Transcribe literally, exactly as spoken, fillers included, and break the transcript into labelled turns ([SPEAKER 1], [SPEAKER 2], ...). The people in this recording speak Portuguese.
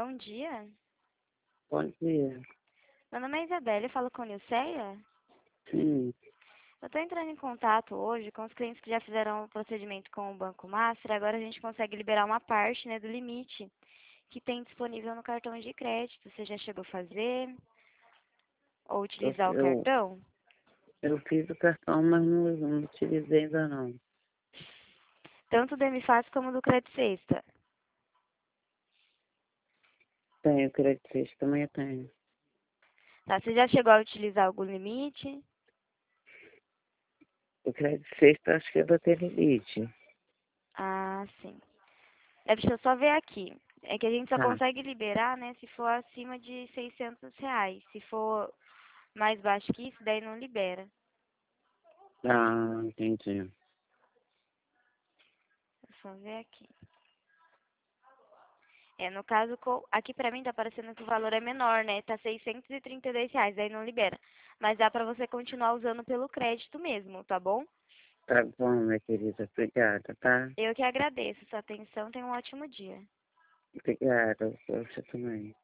[SPEAKER 1] Bom dia.
[SPEAKER 2] Bom dia.
[SPEAKER 1] Meu nome é Isabela, eu falo com a Nilceia.
[SPEAKER 2] Sim,
[SPEAKER 1] Eu estou entrando em contato hoje com os clientes que já fizeram o procedimento com o Banco Master. Agora a gente consegue liberar uma parte, né, do limite que tem disponível no cartão de crédito. Você já chegou a fazer ou
[SPEAKER 2] eu,
[SPEAKER 1] utilizar o
[SPEAKER 2] eu,
[SPEAKER 1] cartão?
[SPEAKER 2] eu fiz o cartão, mas não, não utilizei ainda não.
[SPEAKER 1] Tanto do M Fácil como do Crédito Sexta.
[SPEAKER 2] Tenho crédito Sexta, também tenho.
[SPEAKER 1] Tá, você já chegou a utilizar algum limite?
[SPEAKER 2] O crédito Sexta acho que é da ter limite.
[SPEAKER 1] Ah, sim. É, deixa eu só ver aqui. É que a gente só
[SPEAKER 2] Tá,
[SPEAKER 1] consegue liberar, né, se for acima de seiscentos reais. Se for mais baixo que isso, daí não libera.
[SPEAKER 2] tá, entendi.
[SPEAKER 1] Deixa eu só ver aqui. É, no caso, co- aqui pra mim tá parecendo que o valor é menor, né? Tá seiscentos e e trinta e dois reais, daí não libera. Mas dá pra você continuar usando pelo crédito mesmo, tá bom?
[SPEAKER 2] Tá bom, minha querida. Obrigada, tá?
[SPEAKER 1] Eu que agradeço sua atenção, tenha um ótimo dia.
[SPEAKER 2] Obrigada, você também.